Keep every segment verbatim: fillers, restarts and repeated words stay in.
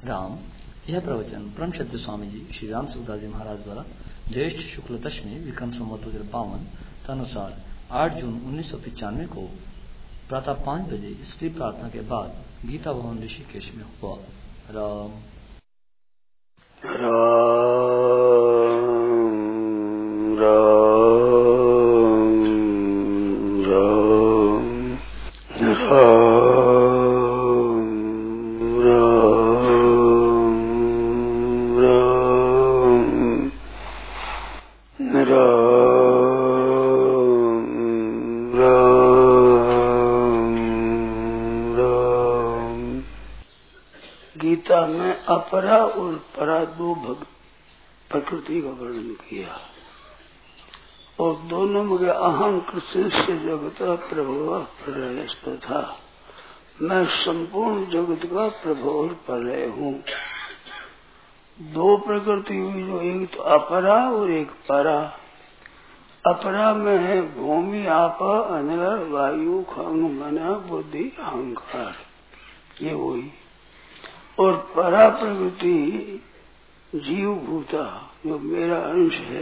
राम। यह प्रवचन परम श्रद्धेय स्वामी जी श्री राम सुखदास जी महाराज द्वारा ज्येष्ठ शुक्ल दशमी विक्रम संवत दो हजार बावन तदनुसार आठ जून उन्नीस सौ पिचानवे को प्रातः पांच बजे स्त्री प्रार्थना के बाद गीता भवन ऋषिकेश में हुआ। राम राम राम अपरा और परा दो भक्त प्रकृति का वर्णन किया और दोनों में अहं कृष्ण से जगत प्रभव प्रलय था। मैं संपूर्ण जगत का प्रभव और प्रलय हूँ। दो प्रकृति हुई, जो एक तो अपरा और एक परा। अपरा में है भूमि आप अनिल वायु खंग मन बुद्धि अहंकार, ये हुई। और परा प्रकृति जीव भूता जो मेरा अंश है।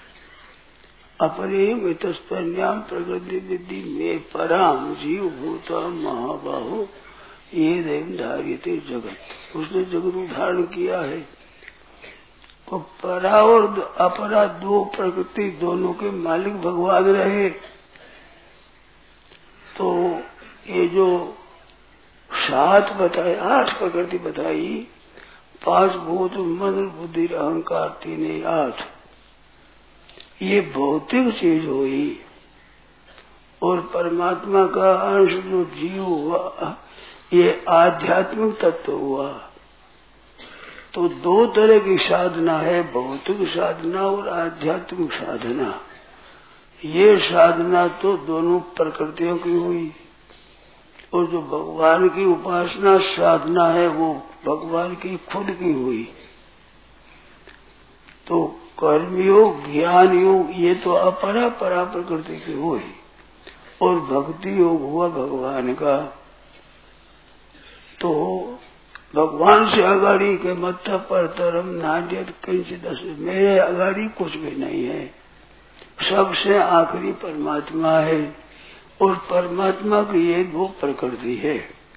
अपरे में तस्पन्याम प्रकृति विद्धि में पराम जीव भूता महाबाहो ये देव धारियते जगत। उसने जगत उदाहरण किया है। तो परा और अपरा दो प्रकृति दोनों के मालिक भगवान रहे। तो ये जो सात बताए, आठ प्रकृति बताई, पांच भूत मन बुद्धि अहंकार तीन आठ, ये भौतिक चीज हुई। और परमात्मा का अंश जो जीव हुआ ये आध्यात्मिक तत्व हुआ। तो दो तरह की साधना है, भौतिक साधना और आध्यात्मिक साधना। ये साधना तो दोनों प्रकृतियों की हुई और जो भगवान की उपासना साधना है वो भगवान की खुद की हुई। तो कर्मयोग ज्ञान योग ये तो अपरा परा प्रकृति की हुई और भक्ति योग हुआ भगवान का। तो भगवान से अगाड़ी के मत्थ पर तरम नाड्यत किंचित दस, मेरे अगाड़ी कुछ भी नहीं है। सबसे आखिरी परमात्मा है और परमात्मा की ये दो प्रकृति है।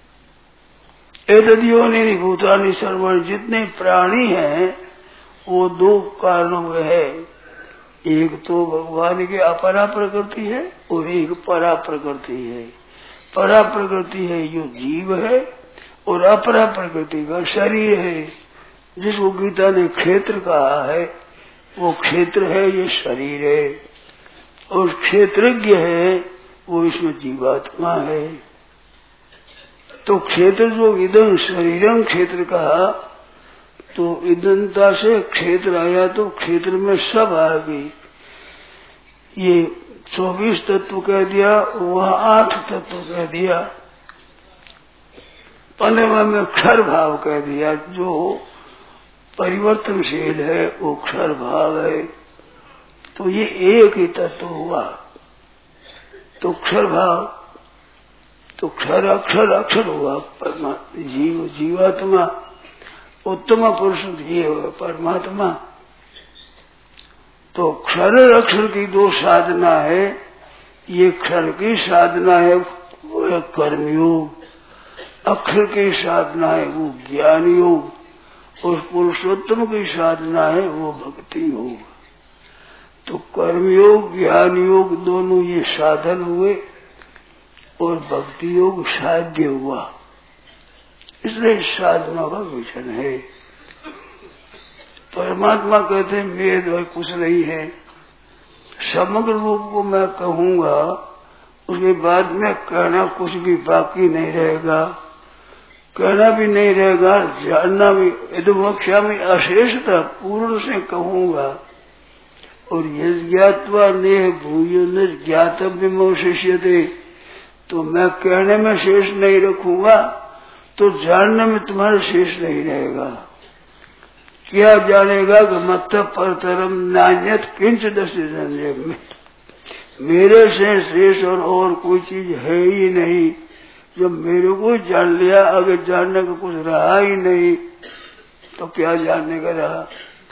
एतद्योनि भूतानि सर्वाणि, जितने प्राणी हैं वो दो कारणों में है। एक तो भगवान की अपरा प्रकृति है और एक परा प्रकृति है। परा प्रकृति है जो जीव है और अपरा प्रकृति का शरीर है, जिसको गीता ने क्षेत्र कहा है। वो क्षेत्र है, ये शरीर है। और क्षेत्रज्ञ है वो इसमें जीवात्मा है। तो क्षेत्र जो इदं शरीरम क्षेत्र कहा, तो इदंता से क्षेत्र आया तो क्षेत्र में सब आ गई। ये चौबीस तत्व कह दिया, वह आठ तत्व कह दिया। पंद्रहवा में क्षर भाव कह दिया, जो परिवर्तनशील है वो क्षर भाव है। तो ये एक ही तत्व हुआ। तो क्षर भाव, तो क्षर अक्षर अक्षर हुआ परमात्मा, जीव जीवात्मा, उत्तम पुरुष ये हुआ परमात्मा। तो क्षर अक्षर की दो साधना है। ये क्षर की साधना है वो है कर्मयोग, अक्षर की साधना है वो ज्ञान योग और पुरुषोत्तम की साधना है वो भक्ति योग। तो कर्मयोग ज्ञान योग दोनों ये साधन हुए और भक्ति योग साध्य हुआ। इसलिए साधना का विषय है। परमात्मा कहते हैं मेरे द्वारा कुछ नहीं है। समग्र रूप को मैं कहूंगा, उसके बाद में कहना कुछ भी बाकी नहीं रहेगा, कहना भी नहीं रहेगा, जानना भी। यदुमक्षा में अशेषता पूर्ण से कहूंगा। और यह ज्ञातवा नेह भूयो न ज्ञातव्य शिष्यते, तो मैं कहने में शेष नहीं रखूंगा तो जानने में तुम्हारा शेष नहीं रहेगा। क्या जानेगा कि मत्थ परतरम नान्यत किंच दस में, मेरे से शेष और, और कोई चीज है ही नहीं। जब मेरे को जान लिया, आगे जानने का कुछ रहा ही नहीं। तो क्या जानने का रहा।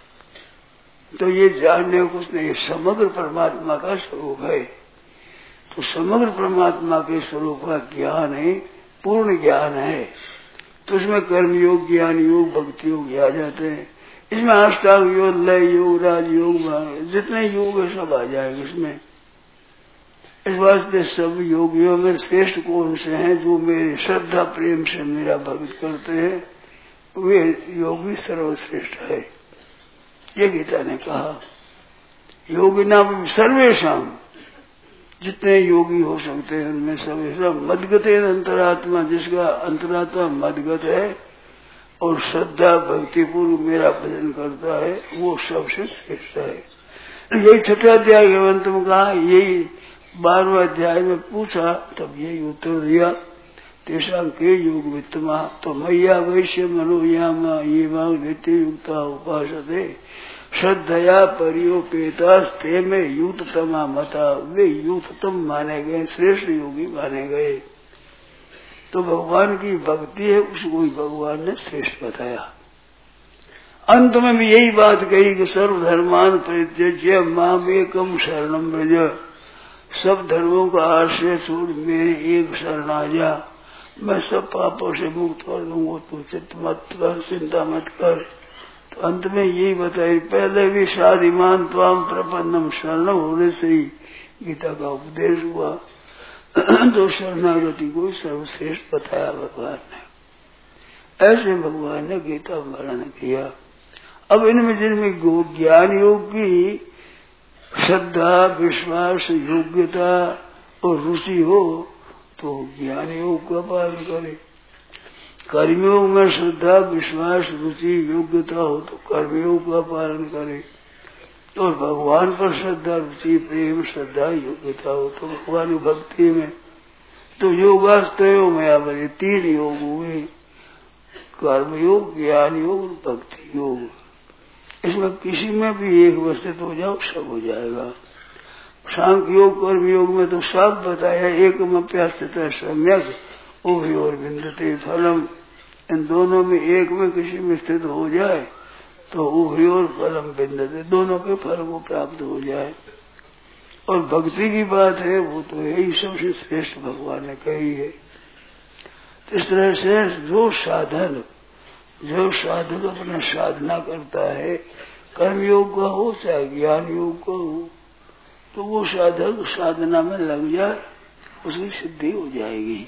तो ये जानने को कुछ नहीं, समग्र परमात्मा का स्वरूप है। तो समग्र परमात्मा के स्वरूप का ज्ञान है, पूर्ण ज्ञान है। तो इसमें कर्मयोग, ज्ञान योग, भक्ति योग आ जाते हैं। इसमें अष्टांग योग, लय योग, राजयोग, जितने योग है सब आ जाएगा इसमें। इस वास्ते सब योगियों में श्रेष्ठ कौन से हैं? जो मेरे श्रद्धा प्रेम से मेरा भक्त करते हैं, वे योगी सर्वश्रेष्ठ है। ये गीता ने कहा। योगी नाम सर्वेशम, जितने योगी हो सकते हैं उनमें सर्वेशम मदगते अंतरात्मा, जिसका अंतरात्मा मदगत है और श्रद्धा भक्ति पूर्व मेरा भजन करता है, वो सबसे श्रेष्ठ है। यही छठा अध्याय के अंत में कहा, यही बारहवें अध्याय में पूछा, तब यही उत्तर दिया। तेषा के योग वित्तमा तो मैया वैश्य मनोयामा ये मांग नित्य युक्ता उपासते श्रद्धया परियोपेतास्ते में युक्ततमा मता, वे युक्ततम माने गए, श्रेष्ठ योगी माने गए। तो भगवान की भक्ति है, उसको ही भगवान ने श्रेष्ठ बताया। अंत में भी यही बात कही कि सर्वधर्मान परित्यज्य माम एकम शरणम व्रज, सब धर्मों का आश्रय छोड़ मेरे एक शरण आ जा, मैं सब पापों से मुक्त कर दूंगा, तू चित्त मत कर, चिंता मत कर। तो अंत में यही बताई, पहले भी शादिमान त्वाम प्रपन्नम शरण होने से ही गीता का उपदेश हुआ। तो शरणागति को सर्वश्रेष्ठ बताया भगवान ने। ऐसे भगवान ने गीता वर्णन किया। अब इनमें जिनमें ज्ञान योग की श्रद्धा, विश्वास, योग्यता और रुचि हो तो ज्ञान योग का पालन करे। कर्मयोग में श्रद्धा, विश्वास, रुचि, योग्यता हो तो कर्मयोग का पालन करे। और भगवान पर श्रद्धा, रुचि, प्रेम, श्रद्धा, योग्यता हो तो भगवान भक्ति में। तो योगास्तयो में बने तीन योग हुए, कर्मयोग, ज्ञान योग, भक्ति योग। इसमें किसी में भी एकवस्थित हो जाओ, सब हो जाएगा। सांख्य योग, कर्म योग में तो साफ बताया, एक अप्यास्थित सम्यक उभय और विन्दते फलम। इन दोनों में एक में किसी में स्थित हो जाए तो उभय और फलम विन्दते, दोनों के फल को प्राप्त हो जाए। और भक्ति की बात है, वो तो यही सबसे श्रेष्ठ भगवान ने कही है। इस तरह से जो साधन, जो साधक अपना साधना करता है, कर्मयोग का हो चाहे ज्ञान योग का हो, तो वो साधक साधना में लग जाए, उसकी सिद्धि हो जाएगी।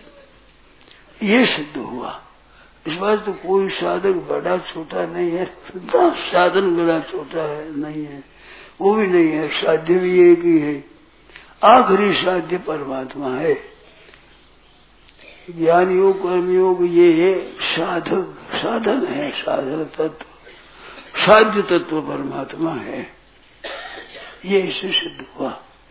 ये सिद्ध हुआ। इस बात तो कोई साधक बड़ा छोटा नहीं है, साधन बड़ा छोटा है नहीं है, वो भी नहीं है, साध्य भी एक ही है। आखिरी साध्य परमात्मा है। ज्ञान योग, कर्म योग ये है साधक, साधन है, साधन तत्व, साध्य तत्व परमात्मा है। ये इससे सिद्ध हुआ।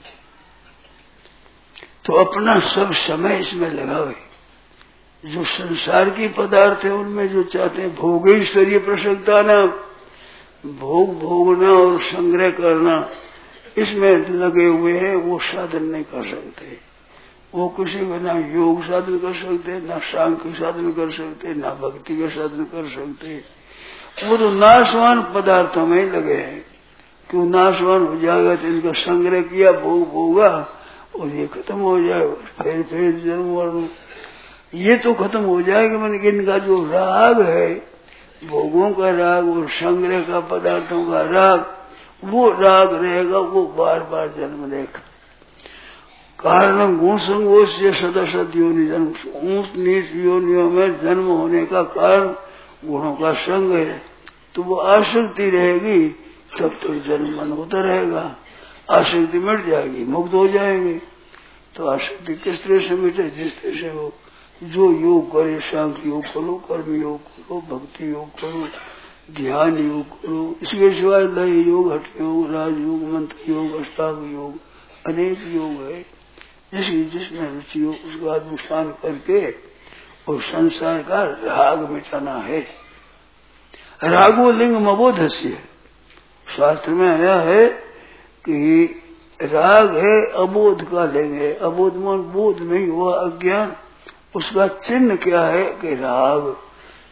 तो अपना सब समय इसमें लगावे। जो संसार की पदार्थ है उनमें जो चाहते हैं भोगेश्वरीय प्रसक्ता ना, भोग भोगना और संग्रह करना, इसमें लगे हुए हैं, वो साधन नहीं कर सकते। वो किसी को ना योग साधन कर सकते, ना सांख्य साधन कर सकते, ना भक्ति का साधन कर सकते। वो तो नाशवान पदार्थों में ही लगे हैं। क्यों नाशवान हो जाएगा तो इनका संग्रह किया, भोग भोगा और ये खत्म हो जाएगा, फिर फिर जन्म वर्ण ये तो खत्म हो जाएगा। मैंने इनका जो राग है, भोगों का राग और संग्रह का पदार्थों का राग, वो राग रहेगा, वो बार बार जन्म लेगा। कारण गुण संगोष से सदसद योनि जन्म, ऊंच नीच योनियों में जन्म होने का कारण गुणों का संग है। तो वो आसक्ति रहेगी, तब तक तो जन्म मन होता रहेगा। आसक्ति मिट जाएगी, मुक्त हो जाएंगे। तो आसक्ति किस तरह से मिटे? जिस तरह से हो जो योग करे, सांख्य योग करो, कर्म योग करो, भक्ति योग करो, ध्यान योग करो। इसके सिवाय लय योग, हठ योग, राजयोग, मंत्र योग, अष्टांग योग, अनेक योग है। जिसकी जिसमें रुचि हो उसका अनुष्ठान करके और संसार का राग मिटाना है। रागो लिंग मबोधस्य, शास्त्र में आया है कि राग है अबोध का लिंग है। अबोध मन बोध नहीं हुआ, अज्ञान। उसका चिन्ह क्या है कि राग,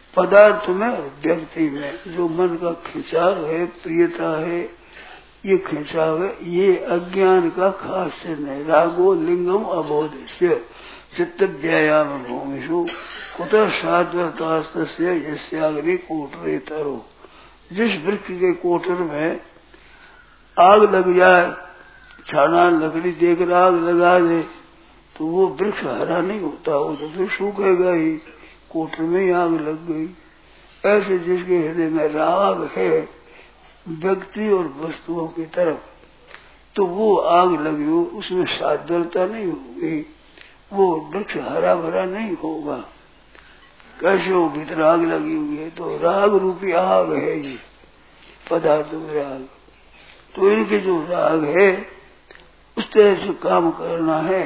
पदार्थ में और व्यक्ति में जो मन का खिंचाव है, प्रियता है, ये खिंचाव है, ये अज्ञान का खास चिन्ह है। रागो लिंगम अबोधस्य चित्त व्यायाम भूमिषु कुतः साध्वतास्तस्य यस्याग्नि कोटरे तरो। जिस वृक्ष के कोटर में आग लग जाए, छाना लकड़ी देकर आग लगा दे तो वो वृक्ष हरा नहीं होता, वो तो फिर सूखेगा ही, कोटर में ही आग लग गई। ऐसे जिसके हृदय में राग है व्यक्ति और वस्तुओं की तरफ, तो वो आग लगी हो, उसमें साध्यता नहीं होगी, वो वृक्ष हरा भरा नहीं होगा। कैसे हो, भीतर आग लगी हुई है, तो राग रूपी आग है ये पदार्थ में राग। तो इनके जो राग है उस तरह से काम करना है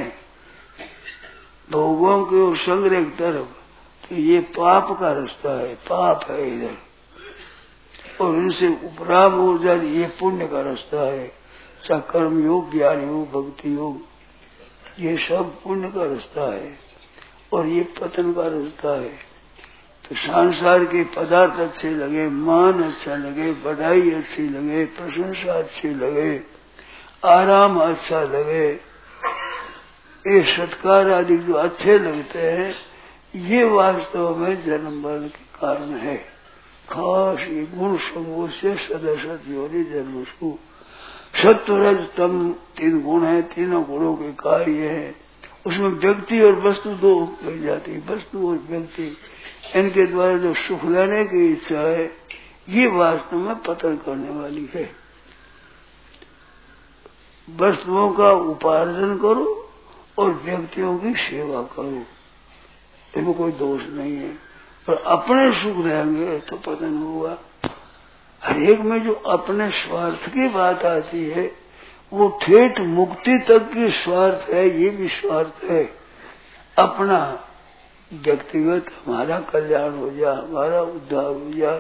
भोगों के और संग्रह की तरफ, तो ये पाप का रास्ता है, पाप है इधर। और इनसे उपराम हो जाए ये पुण्य का रास्ता है, चाहे कर्म योग, ज्ञान योग, भक्ति योग, ये सब पुण्य का रास्ता है और ये पतन का रास्ता है। तो संसार के पदार्थ अच्छे लगे, मान अच्छा लगे, बढ़ाई अच्छी लगे, प्रशंसा अच्छी लगे, आराम अच्छा लगे, ये सत्कार आदि जो अच्छे लगते हैं, ये वास्तव में जन्म मरण के कारण है। खास ये गुण समूह से सदसत योनि जन्म सु सत्व रज तम तीन गुण है, तीनों गुणों के कार्य है। उसमें व्यक्ति और वस्तु दो मिल जाती है, वस्तु और व्यक्ति, इनके द्वारा जो सुख लेने की इच्छा है ये वास्तव में पतन करने वाली है। वस्तुओं का उपार्जन करो और व्यक्तियों की सेवा करो, इनमें कोई दोष नहीं है, पर अपने सुख रहेंगे तो पतन होगा। हर एक में जो अपने स्वार्थ की बात आती है वो ठेठ मुक्ति तक की स्वार्थ है, ये भी स्वार्थ है। अपना व्यक्तिगत हमारा कल्याण हो जाए, हमारा उद्धार हो जाए,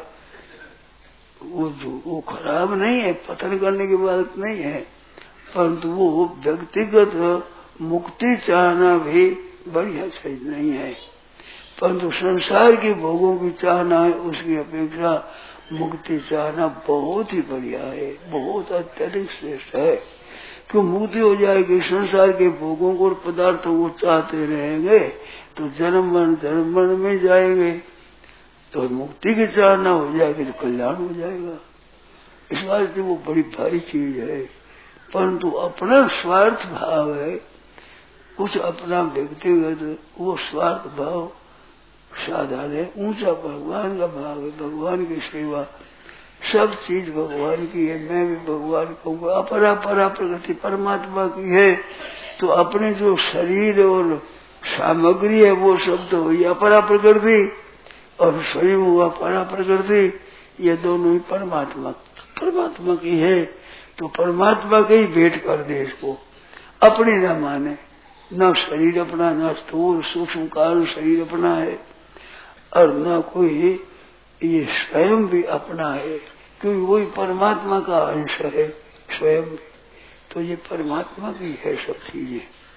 वो वो खराब नहीं है, पतन करने की बात नहीं है, परंतु वो व्यक्तिगत मुक्ति चाहना भी बढ़िया चीज नहीं है। परंतु संसार के भोगों की चाहना है, उसकी अपेक्षा मुक्ति चाहना बहुत ही बढ़िया है, बहुत अत्यधिक श्रेष्ठ है। क्यों मुक्ति हो जाएगी, संसार के भोगों को और पदार्थों को चाहते रहेंगे तो जन्म मरण जन्म मरण में जाएंगे, तो मुक्ति की चाहना हो जाएगी तो कल्याण हो जाएगा। इस वास्ते वो बड़ी भारी चीज है। परंतु अपना स्वार्थ भाव है, कुछ अपना व्यक्तिगत वो स्वार्थ भाव साधारण है, ऊंचा भगवान का भाव है, भगवान की सेवा, सब चीज भगवान की है, मैं भी भगवान कहूँगा। अपरा परा प्रकृति परमात्मा की है, तो अपने जो शरीर और सामग्री है वो सब तो हुई अपरा प्रकृति, और स्वयं हुआ परा प्रकृति, ये दोनों ही परमात्मा परमात्मा की है। तो परमात्मा के ही भेंट कर दे इसको, अपनी न माने, न शरीर अपना, न स्थूल सूक्ष्म कारण शरीर अपना है, और न कोई ये स्वयं भी अपना है, क्योंकि वही परमात्मा का अंश है स्वयं भी। तो ये परमात्मा की है सब चीजें,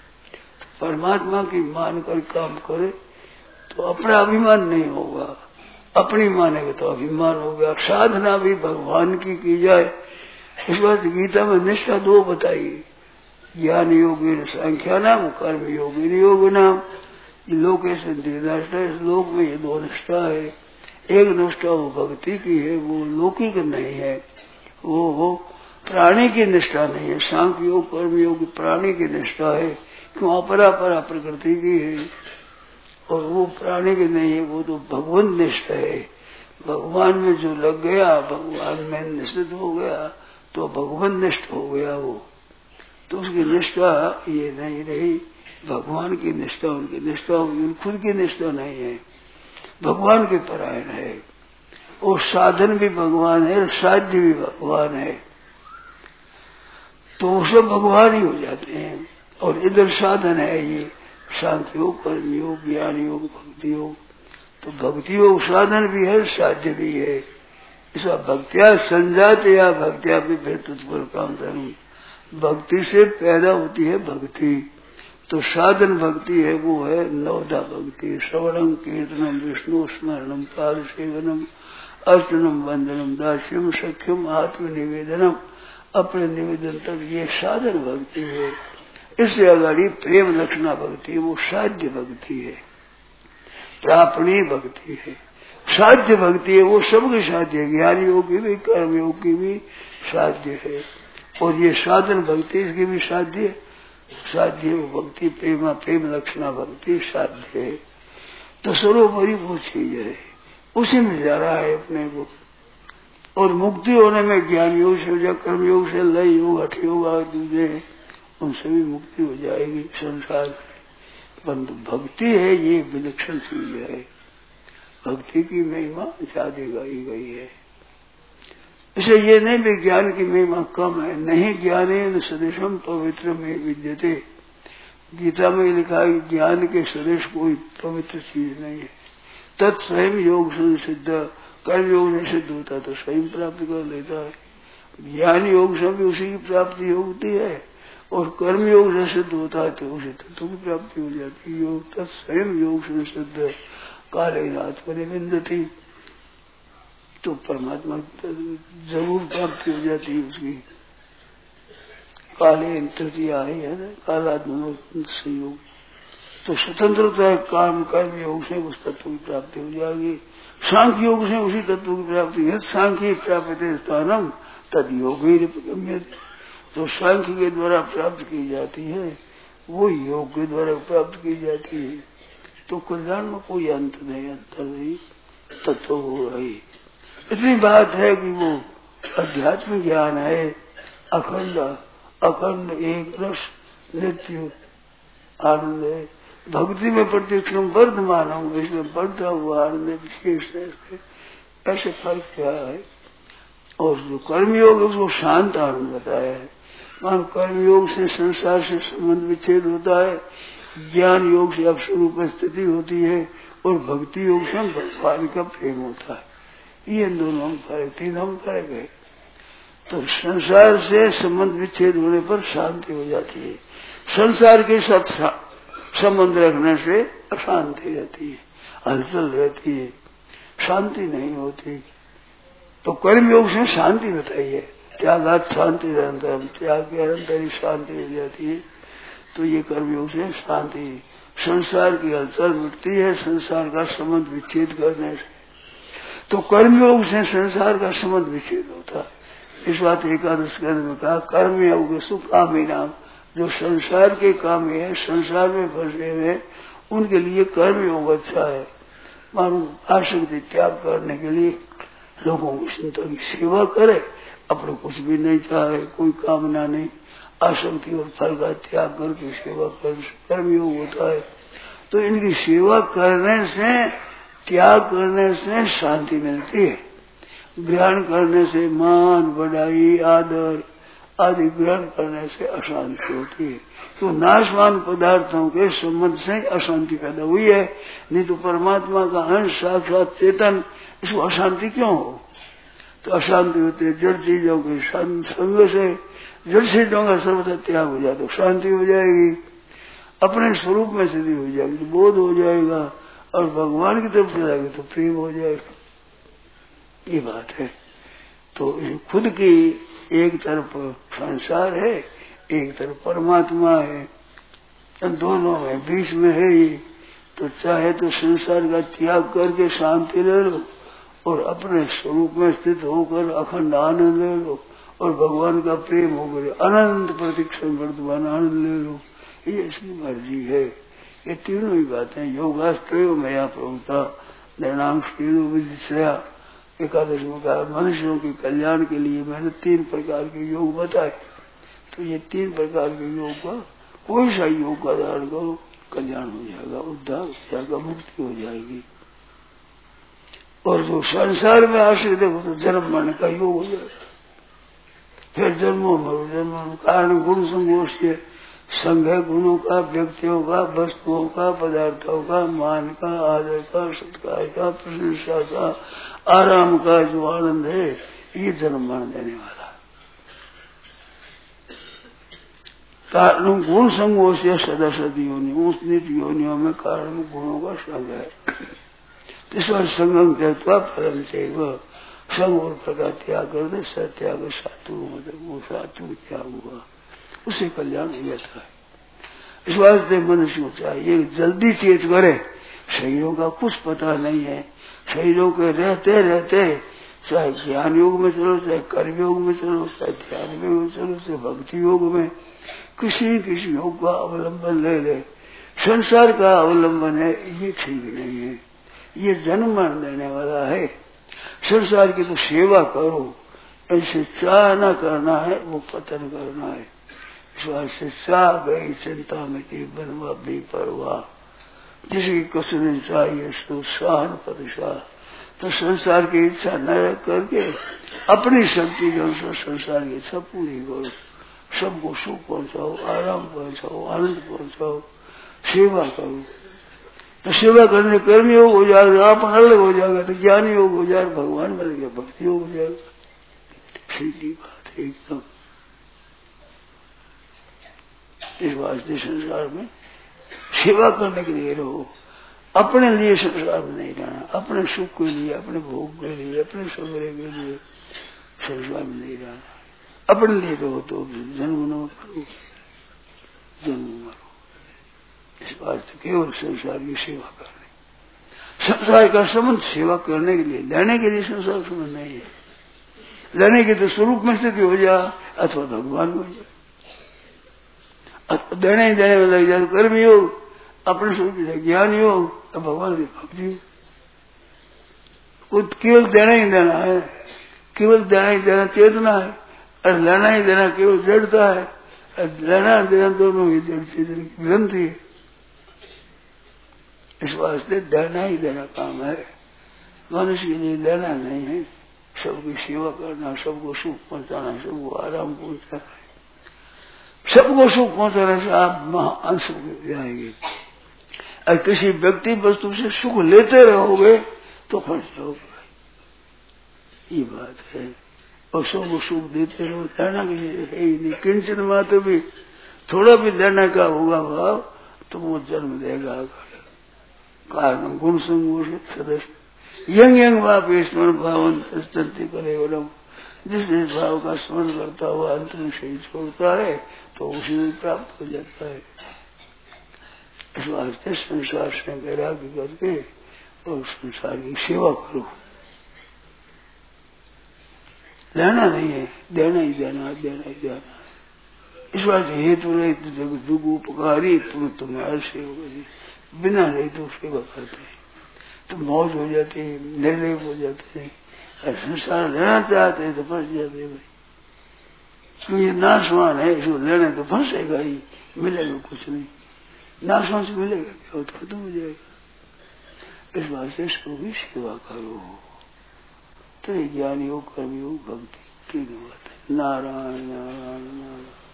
तो परमात्मा की मानकर काम करे तो अपना अभिमान नहीं होगा, अपनी मानेगा तो अभिमान हो गया। साधना भी भगवान की की जाए, इस बात गीता में निष्ठा दो बताई, ज्ञान योगी संख्या नाम, कर्म योगी योग नाम। लोक ऐसे निष्ठा, इस लोक में ये दो निष्ठा है। एक निष्ठा वो भक्ति की है, वो लौकिक नहीं है, वो वो प्राणी की निष्ठा नहीं है। सांख्य योग कर्म योग प्राणी की निष्ठा है, क्यों अपरा परा प्रकृति की है, और वो प्राणी की नहीं है, वो तो भगवान निष्ठा है। भगवान में जो लग गया, भगवान में निश्चित हो गया तो भगवान निष्ठ हो गया वो, तो उसकी निष्ठा ये नहीं रही, भगवान की निष्ठा उनकी निष्ठा होगी, खुद की निष्ठा नहीं है, भगवान के परायण है। और साधन भी भगवान है, साध्य भी भगवान है, तो वो सब भगवान ही हो जाते हैं। और इधर साधन है ये शांति योग कर्म योग ज्ञान योग भक्ति योग, तो भक्ति योग साधन भी है साध्य भी है। इसका भक्तिया संजात या भक्तिया भी भेद उत्पन्न काम धर्म, भक्ति से पैदा होती है भक्ति, तो साधन भक्ति है वो है नवधा भक्ति। श्रवणम कीर्तनम विष्णु स्मरणम पाद सेवनम अर्चनम वंदनम दास्यम सख्यम आत्मनिवेदनम, अपने निवेदन तक, ये साधन भक्ति है। इससे अगाड़ी प्रेम लक्षणा भक्ति है, वो साध्य भक्ति है, प्रापणी भक्ति है। साध्य भक्ति है वो सबके साध्य है, ज्ञान योग की भी कर्म योग की भी साध्य है। और ये साधन भक्ति इसकी भी साध्य साध्य वो भक्ति प्रेमा प्रेम लक्षणा भक्ति साध्य है। तो सर्वोपरि वो चीज है, उसी में जा रहा है अपने को। और मुक्ति होने में ज्ञान योग से हो जाए, कर्म योग से, लय योग, हठ योग आदि दूसरे उन सभी मुक्ति हो जाएगी संसार। परंतु भक्ति है ये विलक्षण चीज है, भक्ति की महिमा ज्यादा गाई गई है। इसे ये नहीं भी ज्ञान की महिमा कम है, नहीं ज्ञानेन सदृशम पवित्र में विद्यते। गीता में लिखा है ज्ञान के सदृश कोई पवित्र चीज नहीं है। तत् स्वयं योग से सिद्ध, कर्म योग नहीं सिद्ध होता तो स्वयं प्राप्त कर लेता है। ज्ञान योग से भी उसी की प्राप्ति होती है, और कर्म योग से सिद्ध होता है तो उसे तत्व की प्राप्ति हो जाती है। योग तत् स्वयं योग से सिद्ध काले नाथ पर विंदती, तो परमात्मा जरूर प्राप्ति हो जाती है उसकी। काले तृतीया है ना, कालात्म संयोग, तो स्वतंत्रता काम कर्म योग से उस तत्व की प्राप्ति हो जाएगी। सांख्य योग से उसी तत्व की प्राप्ति है। सांख्य प्राप्त स्थानम तद योग ही, तो सांख्य के द्वारा प्राप्त की जाती है वो योग के द्वारा प्राप्त की जाती है। तो कल्याण में कोई अंत नहीं, अंतर नहीं, तत्व हो रही। इतनी बात है कि वो अध्यात्म ज्ञान है, अखंड अखंड एक रस नित्य आनंद है। भक्ति में प्रतिक्षण वर्धमान हूँ, इसमें बढ़ता हुआ आनंद विशेष है। ऐसे फर्क क्या है। और जो कर्मयोग है उसको शांत आनंद बताया है। मान कर्मयोग से संसार से संबंध विच्छेद होता है, ज्ञान योग से अक्षर रूप स्थिति होती है, और भक्ति योग से भगवान का प्रेम होता है। ये दोनों में फर्क, तीनों में फर्क है। तो संसार से संबंध विच्छेद होने पर शांति हो जाती है, संसार के साथ संबंध रखने से अशांति रहती है, हलचल रहती है, शांति नहीं होती। तो कर्म योग से शांति बताई है, त्यागात शांति निरंतर, त्याग के निरंतर ही शांति हो जाती है। तो ये कर्म योग से शांति, संसार की हलचल मिटती है संसार का संबंध विच्छेद करने से। तो कर्म योग से संसार का संबंध विच्छेद होता है। इस बात एकादश ग्रंथ में कहा कर्म योग सुख कामी नाम, जो संसार के काम है, संसार में फंसे हुए, उनके लिए कर्म योग अच्छा है। मानो आसक्ति त्याग करने के लिए लोगों की चिंता की सेवा करे, अपने कुछ भी नहीं चाहे, कोई कामना नहीं, आसक्ति और फल का त्याग करके सेवा कर कर्म योग होता है। तो इनकी सेवा करने से, त्याग करने से शांति मिलती है। ग्रहण करने से मान बढ़ाई आदर आदि ग्रहण करने से अशांति होती है। तो नाशवान पदार्थों के संबंध से अशांति पैदा हुई है, नहीं तो परमात्मा का अंश साक्षात चेतन, इसको अशांति क्यों हो। तो अशांति होती है जड़ चीजों के संग से, जड़ चीजों का सर्वथा त्याग हो जाए तो शांति हो जाएगी, अपने स्वरूप में सिद्धि हो जाएगी तो बोध हो जाएगा, और भगवान की तरफ चलाएगी तो प्रेम हो जाएगा। ये बात है। तो खुद की एक तरफ संसार है, एक तरफ परमात्मा है, दोनों में बीच में है ये। तो चाहे तो संसार का त्याग करके शांति ले लो, और अपने स्वरूप में स्थित होकर अखंड आनंद ले लो, और भगवान का प्रेम होकर अनंत प्रतीक्षण वर्तमान आनंद ले लो। ये इसकी मर्जी है। ये तीनों ही बातें योगास्त्रो मया प्रभुता नैनांग विदिशया एकादश में कहा मनुष्यों के कल्याण के लिए मैंने तीन प्रकार के योग बताए। तो ये तीन प्रकार के योग का कोई सा योग का धारण करो, कल्याण हो जाएगा, उद्धार हो जाएगा, मुक्ति हो जाएगी। और जो संसार में आश्रित देखो तो जन्म मरने का योग हो जाएगा, फिर जन्मों मरो जन्मों कारण गुण संघोष के संघ है, गुणों का, व्यक्तियों का, वस्तुओं का, पदार्थों का, मान का, आदर का, सत्कार का, प्रशंसा का, आराम का जो आनंद है, ये जन्म मरण देने वाला। कारण गुण संगों से सदसद योनि, उस नित योनियों में कारण गुणों का संग है। इस बार संगम त्यक्त्वा फलम चैव, संग और प्रकार त्याग कर दे, सत्याग सातु, मतलब वो सातु त्याग हुआ, उससे कल्याण हो जाता है। इस वास्ते मनुष्य को चाहिए जल्दी चेत करे। शरीरों का कुछ पता नहीं है, शरीरों के रहते रहते चाहे ज्ञान योग में चलो, चाहे कर्म योग में चलो, चाहे ध्यान योग में चलो, चाहे भक्ति योग में, किसी किसी योग का अवलंबन ले ले, संसार का अवलंबन है, ये ठीक नहीं है, ये जन्म मरण देने वाला है। संसार की तो सेवा करो, ऐसे चाह न करना है, वो पतन करना है। इस वास्ते चाह गई चिंता में की बनवा भी परवाह, जिसकी कसने चाहिए सो सहन पदशाह। तो संसार की इच्छा न रख करके अपनी शक्ति के अनुसार संसार की इच्छा पूरी करो, सबको सुख पहुंचाओ, आराम पहुंचाओ, आनंद पहुंचाओ, सेवा करो। तो सेवा करने कर्म योग हो जाएगा, आप अलग हो जाएगा, तो ज्ञान योग हो जाएगा, भगवान मिल गया, भक्ति योग हो जाएगा। सीधी बात है एकदम। इस वास्ते संसार में सेवा करने के लिए रहो, अपने लिए संसार में नहीं रहना, अपने सुख के लिए, अपने भोग के लिए, अपने सगरे के लिए संसार में नहीं रहना। अपने लिए रहो तो जन्म न करो, जन्म मरो। इस वास्ते केवल संसार की सेवा करने, संसार का संबंध सेवा करने के लिए, लेने के लिए संसार संबंध नहीं है। लेने के तो स्वरूप में स्थिति हो जाए अथवा भगवान हो जाए, देने ही देने में लग जाए कर्म योग, अपने स्वरूप ज्ञान योग, अब भगवान की भक्ति योग। कुछ केवल देना ही देना है, केवल देना ही देना चेतना है, और लेना ही देना केवल जड़ता है। लेना देना दोनों ही जड़ चेतन की ग्रंथि है। इस वास्ते देना ही देना काम है, मनुष्य के लिए देना नहीं है। सबकी सेवा करना, सबको सुख पहुंचाना, सबको आराम पहुंचाना, सबको सुख पहुंचाने से आप महान सुख जाएंगे। और किसी व्यक्ति वस्तु से सुख लेते रहोगे तो फंस जाओगे, ये बात है। और सबको सुख देते रहो, लेना के लिए है ही नहीं। किंचन मात्र भी थोड़ा भी लेना का होगा भाव तो वो जन्म देगा। कारण गुण संगोषित सदस्य यंग यंग भाव स्मरण भावन स्तंति करे वरम, जिस जिस भाव का स्मरण करता हुआ अंत में शरीर छोड़ता है तो उसी में प्राप्त हो जाता है। इस वास्ते संसार से वैराग्य करके और संसार की सेवा करो। लेना नहीं है, देना ही देना, देना ही देना। इस वास्ते हेतु रहित जग जुग उपकारी तुम तुम्हारे सेवा, बिना रही तो सेवा करते हैं तो मौज हो जाती है, निर्लेप हो जाते हैं। और संसार लेना चाहते हैं तो फंस जाते हैं भाई, क्योंकि नाशवान है, इसको लेना तो फंसेगा ही, मिलेगा कुछ नहीं। नाशवान से मिलेगा क्या, तो खत्म हो जाएगा। इस बात से इसको भी सेवा करो। तो ज्ञान योग, कर्म योग, भक्ति तीन बात है। नारायण नारायण नारायण।